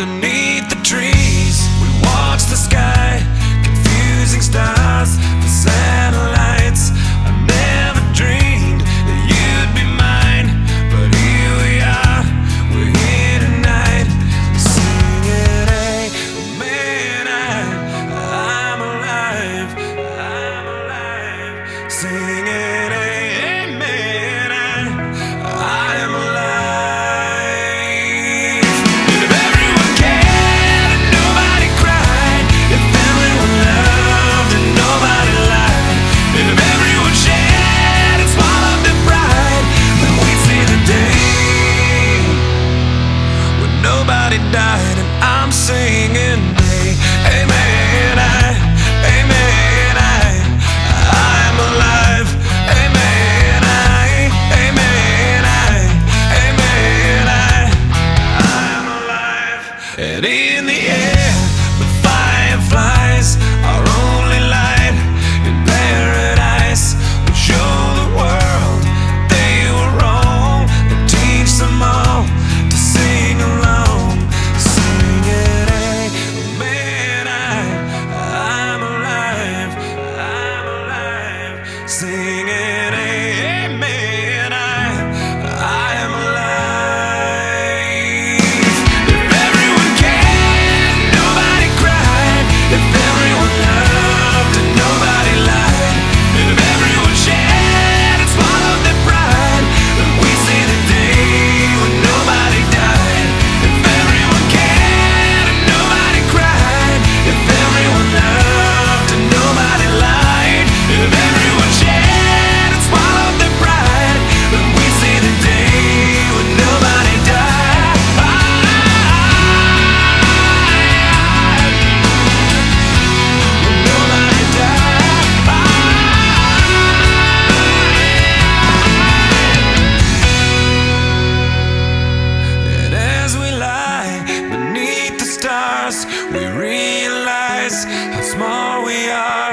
underneath the trees. We watch the sky, confusing stars, the satellites. I never dreamed that you'd be mine, but here we are, we're here tonight, singing, hey, man, I'm alive, singing, hey, man, I am alive. Nobody died, and I'm singing, hey, amen, amen, I'm alive, amen, amen, amen, I'm alive. And in the air, the fireflies, our only light in paradise. We show the world they were wrong, and teach them all to sing along. Singing, amen, I am alive. If everyone cared, nobody cried. If everyone loved and nobody lied. If everyone shared and swallowed their pride, then we see the day when nobody died. If everyone cared and nobody cried. If everyone loved and nobody lied. If everyone shared and swallowed their pride, then we see the day when nobody died. When nobody died. And as we lie beneath the stars, we realize how small we are.